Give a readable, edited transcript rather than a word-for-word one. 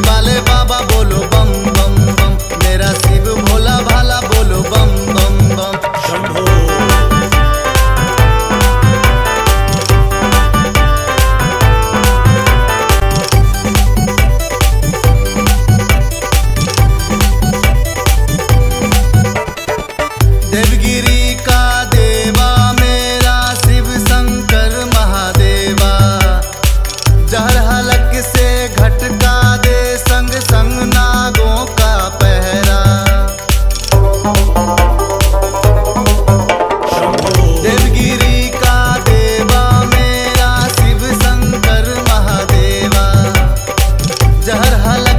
वाले बाबा बोलो बम बम बम, मेरा शिव भोला भाला बोलो बम बम बम। शंभो देवगिरी का देवा मेरा शिव शंकर महादेवा, जहर हलक से घटका दे संग संग नागों का पहरा। देवगिरी का देवा मेरा शिव शंकर महादेवा, जहर हलक